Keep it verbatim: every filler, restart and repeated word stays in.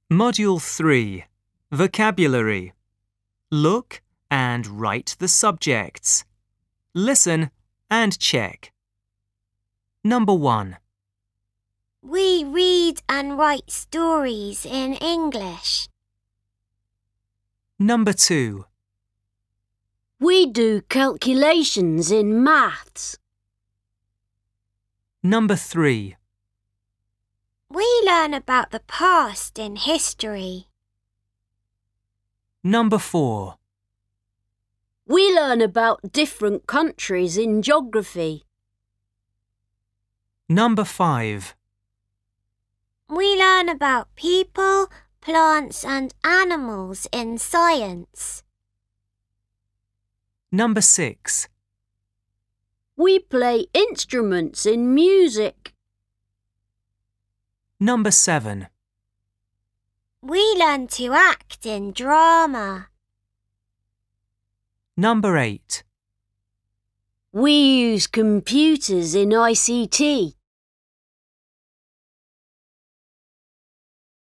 Module three. Vocabulary. Look and write the subjects. Listen and check. Number one. We read and write stories in English. Number two. We do calculations in maths. Number three. We learn about the past in history. Number four. We learn about different countries in geography. Number five. We learn about people, plants and animals in science. Number six. We play instruments in music. Number seven. We learn to act in drama. Number eight. We use computers in I C T.